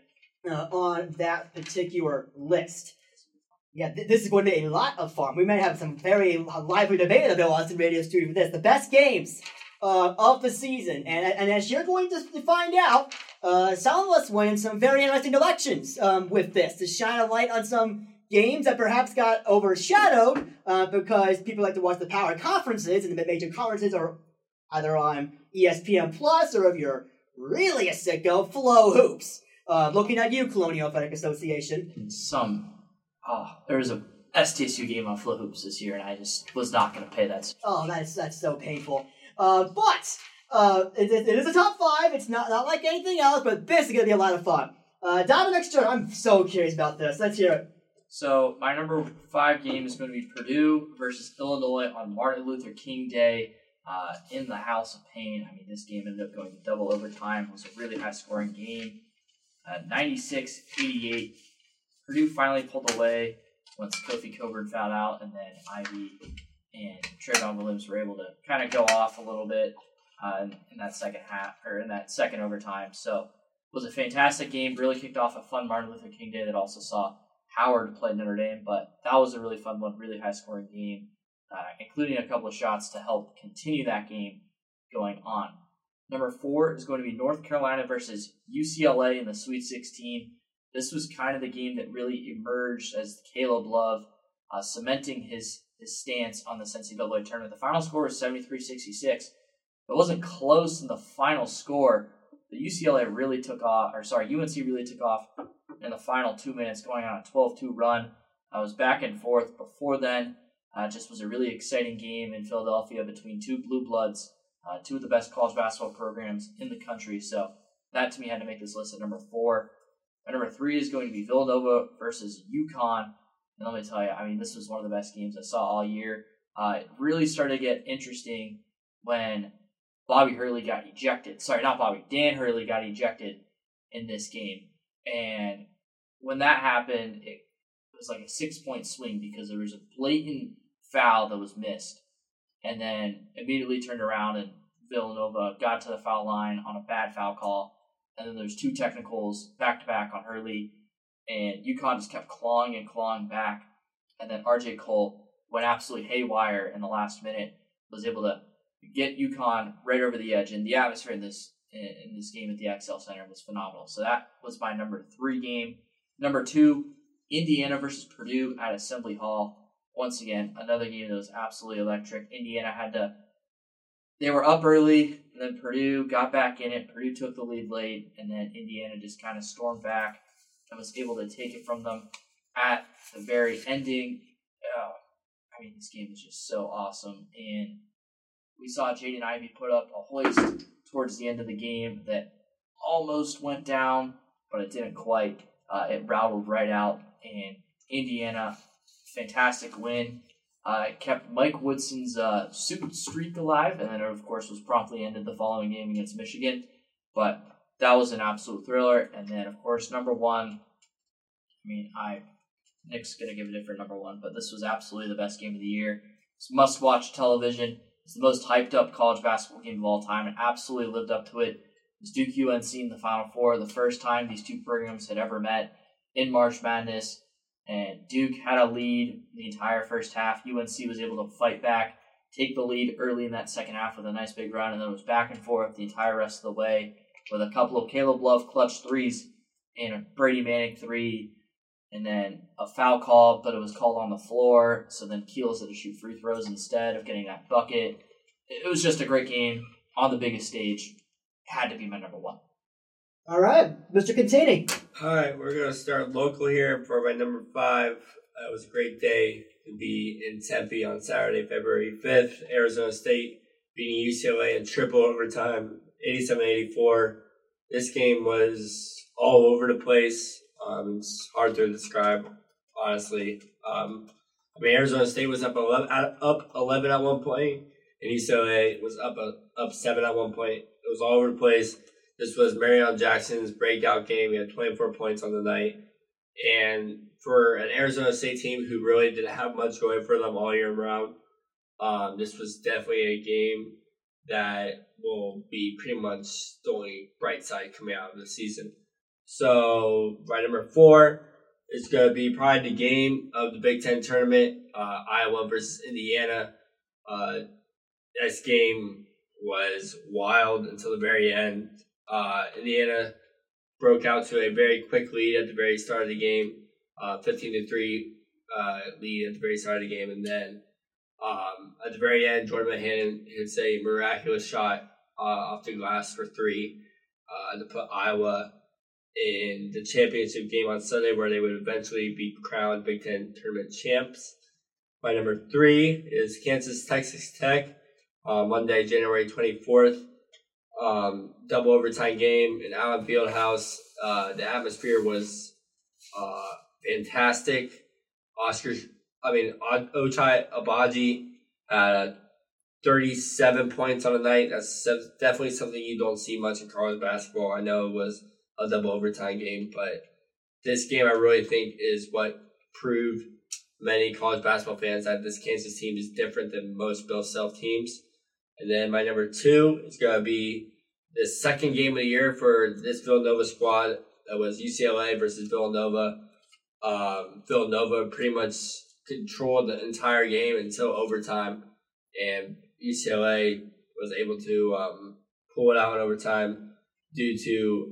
Speaker 2: on that particular list. Yeah, this is going to be a lot of fun. We may have some very lively debate in the Bill Austin Radio Studio for this. The best games of the season. And as you're going to find out, some of us went in some very interesting elections with this, to shine a light on some games that perhaps got overshadowed because people like to watch the power conferences, and the mid-major conferences are either on ESPN Plus or, if you're really a sicko, Flow Hoops. Looking at you, Colonial Athletic Association.
Speaker 4: There was a STSU game on Flow Hoops this year, and I just was not going to pay that.
Speaker 2: Oh, that's so painful. But it is a top 5. It's not like anything else, but this is going to be a lot of fun. Dominic Stern, I'm so curious about this. Let's hear it.
Speaker 4: So my number 5 game is going to be Purdue versus Illinois on Martin Luther King Day in the House of Pain. I mean, this game ended up going to double overtime. It was a really high-scoring game. 96-88. Purdue finally pulled away once Kofi Coburn found out, and then Ivy and Trayvon Williams were able to kind of go off a little bit in that second half, or in that second overtime. So it was a fantastic game. Really kicked off a fun Martin Luther King Day that also saw Howard play Notre Dame, but that was a really fun one, really high-scoring game. including a couple of shots to help continue that game going on. Number 4 is going to be North Carolina versus UCLA in the Sweet 16. This was kind of the game that really emerged as Caleb Love cementing his stance on this NCAA tournament. The final score was 73-66. It wasn't close in the final score. The UNC really took off in the final 2 minutes, going on a 12-2 run. I was back and forth before then. Just was a really exciting game in Philadelphia between two blue bloods, two of the best college basketball programs in the country. So that to me had to make this list at number 4. At number 3 is going to be Villanova versus UConn. And let me tell you, I mean, this was one of the best games I saw all year. It really started to get interesting when Bobby Hurley got ejected. Sorry, not Bobby. Dan Hurley got ejected in this game. And when that happened, it was like a 6-point swing because there was a blatant foul that was missed. And then immediately turned around and Villanova got to the foul line on a bad foul call. And then there's 2 technicals back-to-back on Hurley. And UConn just kept clawing and clawing back. And then RJ Cole went absolutely haywire in the last minute, was able to get UConn right over the edge. And the atmosphere in this game at the XL Center was phenomenal. So that was my number 3 game. Number 2, Indiana versus Purdue at Assembly Hall. Once again, another game that was absolutely electric. They were up early, and then Purdue got back in it. Purdue took the lead late, and then Indiana just kind of stormed back and was able to take it from them at the very ending. This game was just so awesome. And we saw Jaden Ivey put up a hoist towards the end of the game that almost went down, but it didn't quite. It rattled right out, and Indiana, fantastic win. Kept Mike Woodson's streak alive, and then, of course, was promptly ended the following game against Michigan. But that was an absolute thriller. And then, of course, number 1, Nick's going to give a different number 1, but this was absolutely the best game of the year. It's must-watch television. It's the most hyped-up college basketball game of all time, and absolutely lived up to it. It's Duke UNC in the Final Four, the first time these two programs had ever met in March Madness. And Duke had a lead the entire first half. UNC was able to fight back, take the lead early in that second half with a nice big run, and then it was back and forth the entire rest of the way with a couple of Caleb Love clutch threes and a Brady Manning 3, and then a foul call, but it was called on the floor, so then Keels had to shoot free throws instead of getting that bucket. It was just a great game on the biggest stage. Had to be my number 1.
Speaker 2: All right, Mr. Contini.
Speaker 3: All right, we're going to start local here for my number 5. It was a great day to be in Tempe on Saturday, February 5th. Arizona State beating UCLA in triple overtime, 87-84. This game was all over the place. It's hard to describe, honestly. Arizona State was up 11 at one point, and UCLA was up 7 at one point. It was all over the place. This was Marion Jackson's breakout game. He had 24 points on the night. And for an Arizona State team who really didn't have much going for them all year round, this was definitely a game that will be pretty much the only bright side coming out of the season. So, my number 4 is going to be probably the game of the Big Ten tournament, Iowa versus Indiana. This game was wild until the very end. Indiana broke out to a very quick lead at the very start of the game, 15-3 lead at the very start of the game, and then at the very end, Jordan Mahannon hits a miraculous shot off the glass for 3 to put Iowa in the championship game on Sunday, where they would eventually be crowned Big Ten tournament champs. My number 3 is Kansas-Texas Tech, Monday, January 24th. Double overtime game in Allen Fieldhouse. The atmosphere was fantastic. Ochai Agbaji had 37 points on the night. That's definitely something you don't see much in college basketball. I know it was a double overtime game, but this game I really think is what proved many college basketball fans that this Kansas team is different than most Bill Self teams. And then my number 2 is going to be the second game of the year for this Villanova squad. That was UCLA versus Villanova. Villanova pretty much controlled the entire game until overtime, and UCLA was able to pull it out in overtime due to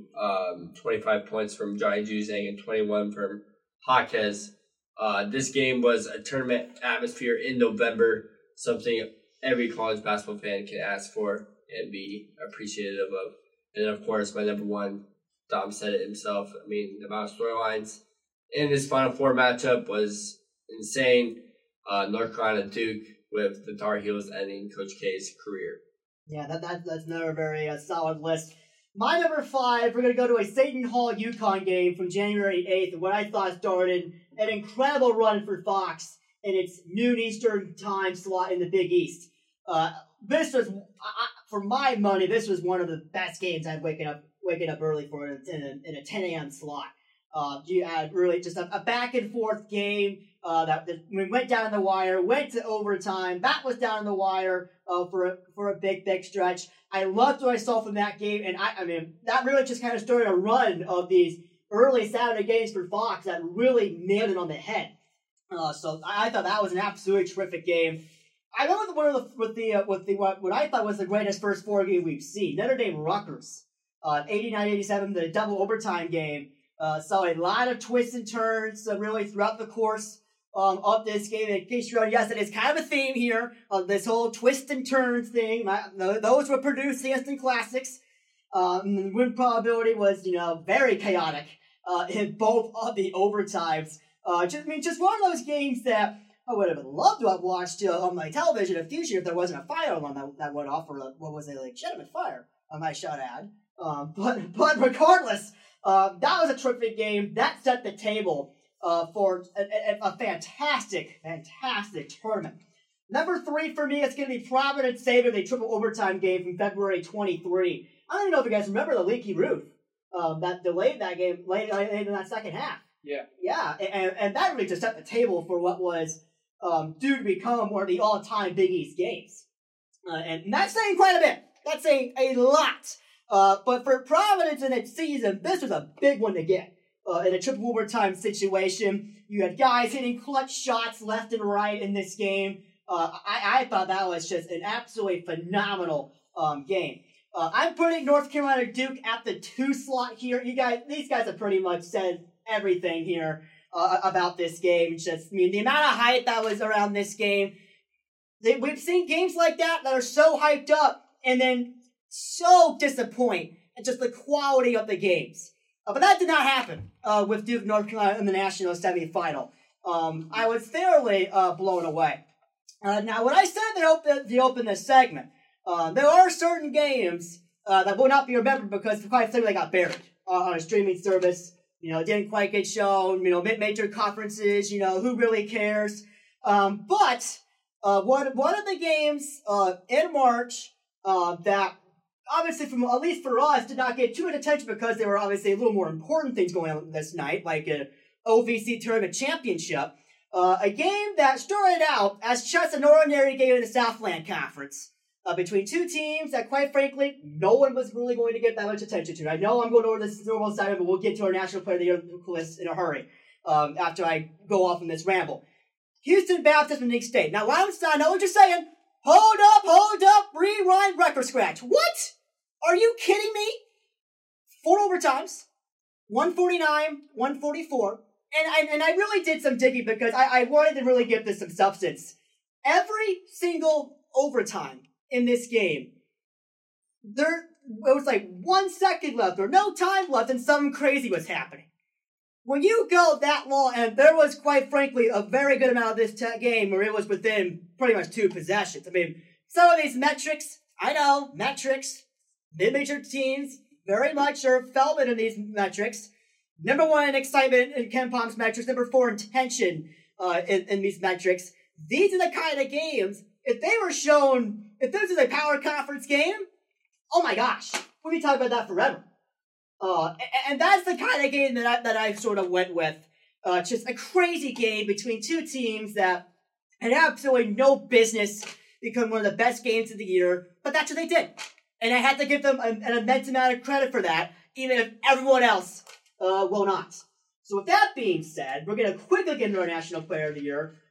Speaker 3: 25 points from Johnny Juzang and 21 from Jaquez. This game was a tournament atmosphere in November, something every college basketball fan can ask for and be appreciative of. And of course, my number one, Dom said it himself. I mean, the amount of storylines in this Final Four matchup was insane. North Carolina Duke with the Tar Heels ending Coach K's career.
Speaker 2: Yeah, that's another very solid list. My number 5, we're going to go to a Seton Hall UConn game from January 8th, what I thought started an incredible run for Fox in its noon Eastern time slot in the Big East. This was, for my money, this was one of the best games I've waking up early for in a 10 a.m. slot. You had really just a back and forth game that we went down the wire, went to overtime. That was down the wire for a big stretch. I loved what I saw from that game, and I mean that really just kind of started a run of these early Saturday games for Fox that really nailed it on the head. So I thought that was an absolutely terrific game. I went with what I thought was the greatest first 4 game we've seen. Notre Dame Rutgers, 89-87, the double overtime game. Saw a lot of twists and turns really throughout the course of this game. In case you're on, yes, it is kind of a theme here of this whole twist and turns thing. Those were produced the instant classics. The win probability was, very chaotic in both of the overtimes. Just one of those games that I would have loved to have watched on my television in the future if there wasn't a fire alarm that went off, or what was it, like Gentleman Fire, I should add. But regardless, that was a terrific game. That set the table for a fantastic tournament. Number 3 for me, it's going to be Providence Xavier, the triple overtime game from February 23. I don't even know if you guys remember the leaky roof that delayed that game late in that second half. Yeah, and that really just set the table for what was due to become one of the all-time Big East games. And that's saying quite a bit. That's saying a lot. But for Providence in its season, this was a big one to get. In a triple overtime situation, you had guys hitting clutch shots left and right in this game. I thought that was just an absolutely phenomenal game. I'm putting North Carolina Duke at the 2 slot here. These guys have pretty much said everything here about this game. The amount of hype that was around this game. We've seen games like that are so hyped up and then so disappoint in just the quality of the games. But that did not happen with Duke North Carolina in the national semifinal. I was thoroughly blown away. Now, when I said to open this segment, there are certain games that will not be remembered because quite simply they got buried on a streaming service. Didn't quite get shown. Mid-major conferences. Who really cares? But one of the games in March that obviously, at least for us, did not get too much attention because there were obviously a little more important things going on this night, like an OVC Tournament Championship. A game that started out as just an ordinary game in the Southland Conference between 2 teams that, quite frankly, no one was really going to get that much attention to. I know I'm going over this normal side, but we'll get to our National Player of the Year list in a hurry after I go off on this ramble. Houston Baptist and Nick State. Now, I know what you're saying. Hold up, rewind, record scratch. What? Are you kidding me? 4 overtimes, 149, 144. And I really did some digging because I wanted to really give this some substance. Every single overtime in this game, it was like 1 second left or no time left and something crazy was happening. When you go that long, and there was, quite frankly, a very good amount of this game where it was within pretty much 2 possessions. Some of these metrics, mid-major teams very much are felt in these metrics. Number 1 in excitement in KenPom's metrics. Number 4 in tension in these metrics. These are the kind of games, if they were shown, if this is a power conference game, oh my gosh, we'll be talking about that forever. And that's the kind of game that I sort of went with. Just a crazy game between 2 teams that had absolutely no business become one of the best games of the year, but that's what they did. And I had to give them an immense amount of credit for that, even if everyone else will not. So with that being said, we're going to quickly get into our National Player of the Year.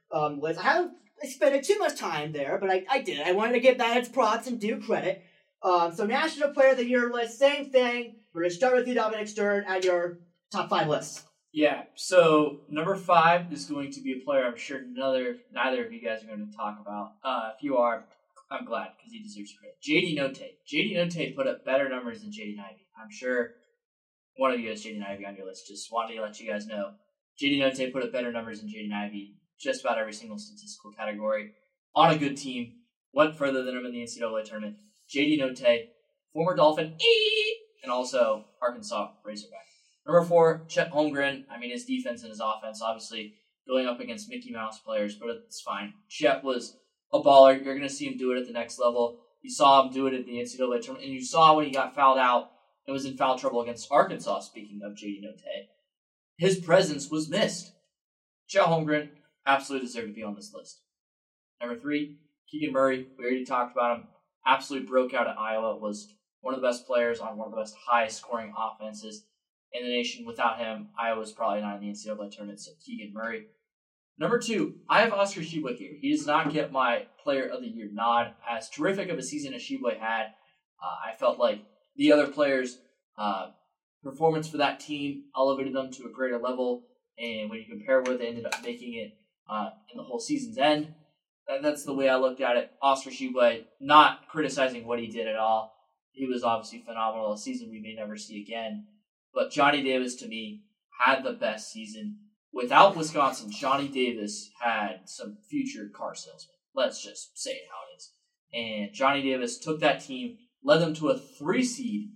Speaker 2: list. I haven't spent too much time there, but I did. I wanted to give that its props and due credit. So National Player of the Year list, same thing. We're going to start with you, Dominic Stern, at your top 5 list.
Speaker 4: Yeah, so number 5 is going to be a player I'm sure neither of you guys are going to talk about. If you are, I'm glad, because he deserves credit. JD Notae. JD Notae put up better numbers than Jaden Ivey. I'm sure one of you has Jaden Ivey on your list. Just wanted to let you guys know. JD Notae put up better numbers than Jaden Ivey. Just about every single statistical category. On a good team. Went further than him in the NCAA tournament. JD Notae, former Dolphin, and also Arkansas Razorback. Number 4, Chet Holmgren. I mean, his defense and his offense, obviously, going up against Mickey Mouse players, but it's fine. Chet was a baller. You're going to see him do it at the next level. You saw him do it at the NCAA tournament, and you saw when he got fouled out and was in foul trouble against Arkansas, speaking of JD Notae. His presence was missed. Chet Holmgren absolutely deserved to be on this list. Number 3, Keegan Murray. We already talked about him. Absolutely broke out at Iowa. Was one of the best players on one of the best high-scoring offenses in the nation. Without him, Iowa's probably not in the NCAA tournament, so Keegan Murray. Number 2, I have Oscar Tshiebwe here. He does not get my Player of the Year nod. As terrific of a season as Tshiebwe had, I felt like the other players' performance for that team elevated them to a greater level, and when you compare where they ended up making it in the whole season's end, that's the way I looked at it. Oscar Tshiebwe, not criticizing what he did at all. He was obviously phenomenal. A season we may never see again. But Johnny Davis, to me, had the best season. Without Wisconsin, Johnny Davis had some future car salesmen. Let's just say it how it is. And Johnny Davis took that team, led them to a 3 seed,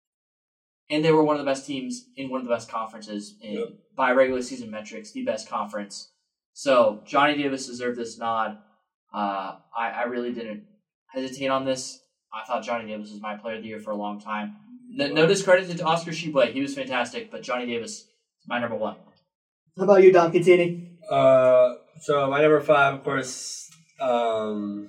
Speaker 4: and they were one of the best teams in one of the best conferences by regular season metrics, the best conference. So Johnny Davis deserved this nod. I really didn't hesitate on this. I thought Johnny Davis was my Player of the Year for a long time. No discredit to Oscar Tshiebwe. He was fantastic, but Johnny Davis is my number 1.
Speaker 2: How about you, Dom? Continue.
Speaker 3: So my number 5, of course, Dom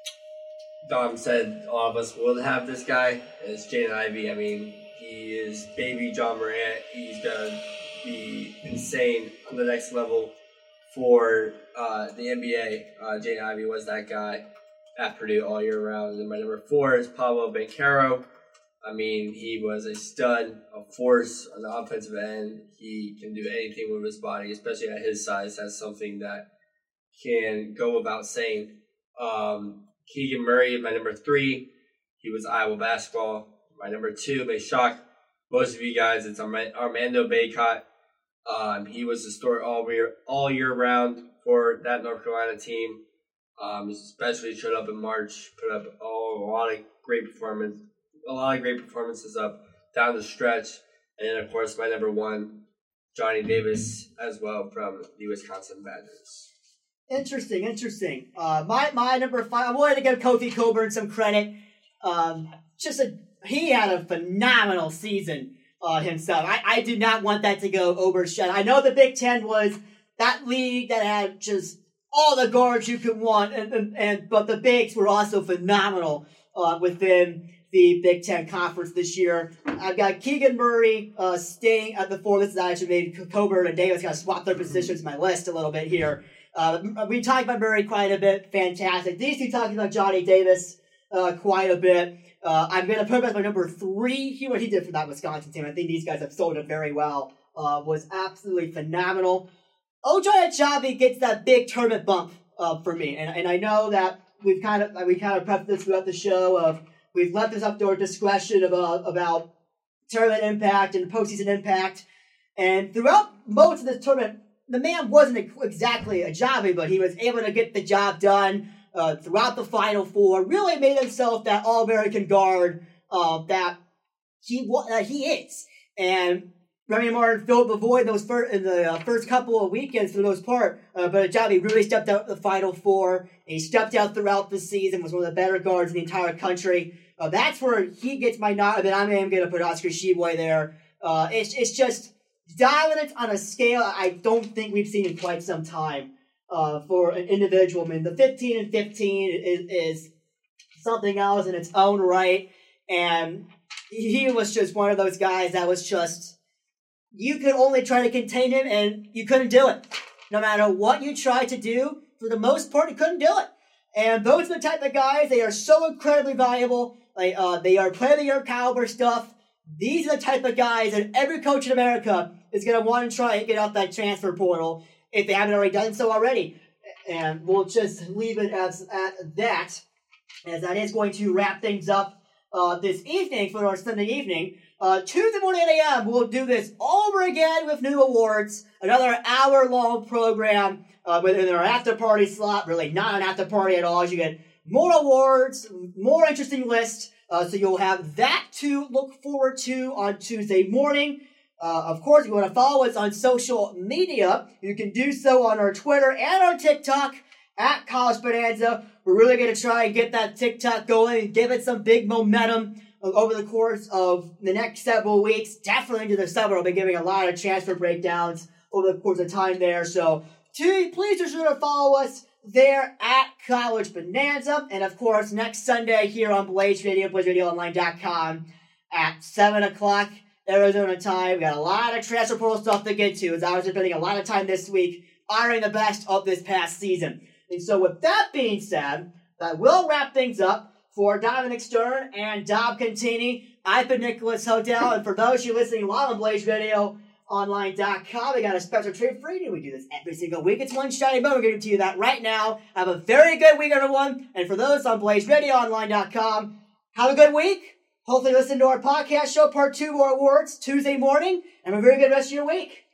Speaker 3: said all of us will have this guy. It's Jaden Ivey. I mean, he is baby John Morant. He's going to be insane on the next level for the NBA. Jaden Ivey was that guy at Purdue all year round. And my number 4 is Paolo Banchero. I mean, he was a stud, a force on the offensive end. He can do anything with his body, especially at his size. That's something that can go without saying. Keegan Murray, my number 3. He was Iowa basketball. My number 2 may shock most of you guys. It's Armando Bacot. He was the story all year round for that North Carolina team. Especially showed up in March, put up a lot of great performances up down the stretch. And then, of course, my number 1, Johnny Davis, as well, from the Wisconsin Badgers.
Speaker 2: Interesting. My number 5, I wanted to give Kofi Cockburn some credit. He had a phenomenal season himself. I do not want that to go overshadowed. I know the Big Ten was that league that had just all the guards you could want, but the bigs were also phenomenal within the Big Ten Conference this year. I've got Keegan Murray staying at the 4. This is actually made Cockburn and Davis got to swap their positions in my list a little bit here. We talked about Murray quite a bit. Fantastic. These two talking about Johnny Davis quite a bit. I'm going to put him as my number 3. What he did for that Wisconsin team, I think these guys have sold it very well, was absolutely phenomenal. Ochai Agbaji gets that big tournament bump for me. And I know that we kind of prepped this throughout the show of we've left this up to our discretion about tournament impact and postseason impact. And throughout most of this tournament, the man wasn't exactly Agbaji, but he was able to get the job done throughout the Final Four. Really made himself that All-American guard that he is. And Remy Martin filled the void in the first couple of weekends for the most part. But Agbaji really stepped out in the Final Four. And he stepped out throughout the season, was one of the better guards in the entire country. That's where he gets my nod. And I am going to put Oscar Tshiebwe there. It's just dominance on a scale I don't think we've seen in quite some time for an individual. I mean, the 15 and 15 is something else in its own right. And he was just one of those guys that was just, you could only try to contain him and you couldn't do it. No matter what you tried to do, for the most part, he couldn't do it. And those are the type of guys, they are so incredibly valuable. Like, they are player of the year caliber stuff. These are the type of guys that every coach in America is going to want to try and get out that transfer portal if they haven't already done so already. And we'll just leave it at that, as that is going to wrap things up this evening for our Sunday evening. Tuesday morning at 8 a.m., we'll do this over again with new awards. Another hour-long program within our after-party slot. Really not an after-party at all. As you get more awards, more interesting lists. So you'll have that to look forward to on Tuesday morning. Of course, if you want to follow us on social media, you can do so on our Twitter and our TikTok at College Bonanza. We're really going to try and get that TikTok going and give it some big momentum over the course of the next several weeks. Definitely into the summer, I'll be giving a lot of transfer breakdowns over the course of time there. So please be sure to follow us there at College Bonanza. And of course, next Sunday here on Blaze Radio, BlazeRadioOnline.com at 7 o'clock Arizona time. We got a lot of transfer portal stuff to get to, as I was spending a lot of time this week honoring the best of this past season. And so with that being said, that will wrap things up for Dominic Stern and Dom Contini. I've been Nicholas Hodel, and for those of you listening live on BlazeRadioOnline.com, we got a special treat for you. We do this every single week. It's one shiny moment. We're going to you that right now. Have a very good week, everyone. And for those on BlazeRadioOnline.com, have a good week. Hopefully listen to our podcast show, part 2 of our awards, Tuesday morning. And have a very good rest of your week.